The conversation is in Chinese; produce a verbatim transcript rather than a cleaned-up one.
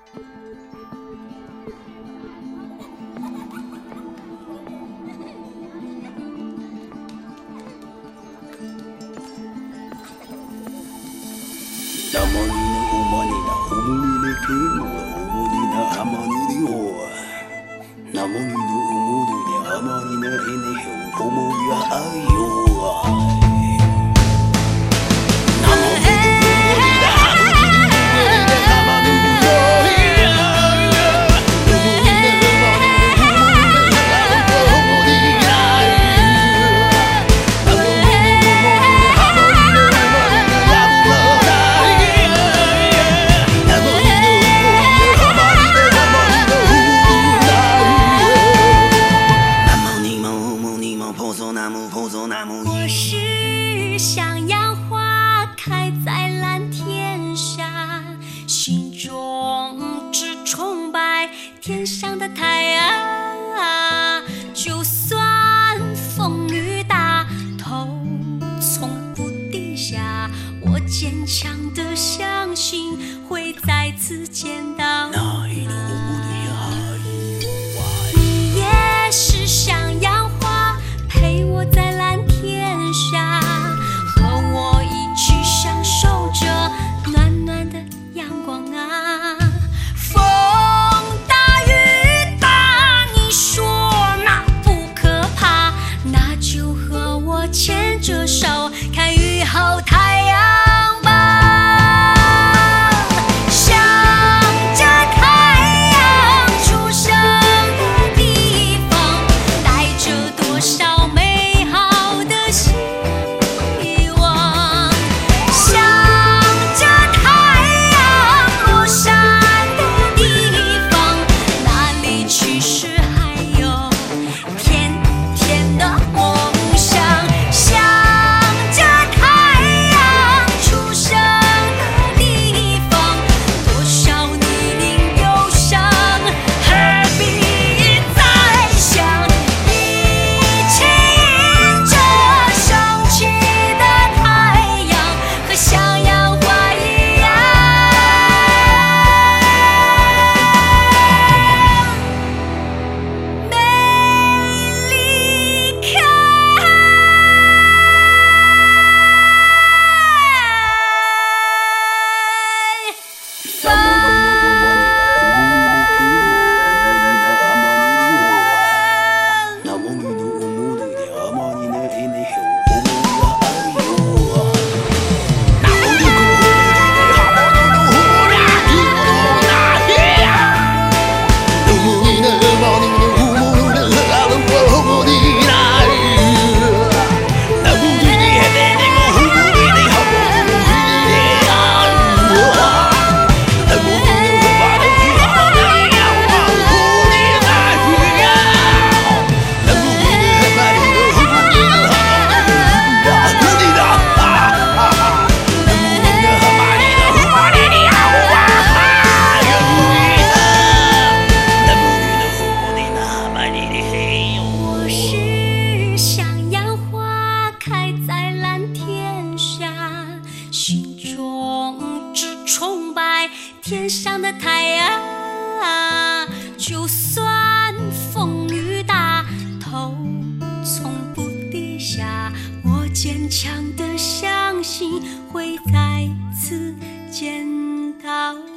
我是向阳花开在蓝天下，心中只崇拜天上的太阳。就算风雨大，头从不低下，我坚强的相信会再次见到你。你也是向阳花，陪我在蓝天下，和我一起享受着暖暖的阳光啊。风大雨大，你说那不可怕，那就和我牵着手，看雨后太阳吧。向着太阳出生的地方，带着多少美好的希望。向着太阳落山的地方，那里其实还有甜甜的梦想。向着太阳出生的地方，多少泥泞忧伤，何必再想？一切迎着升起的太阳，和向阳花一样美丽可我是向阳花开在蓝天下，心中只崇拜天上的太阳。就算风雨大，头从不低下，我坚强的相信会再次见到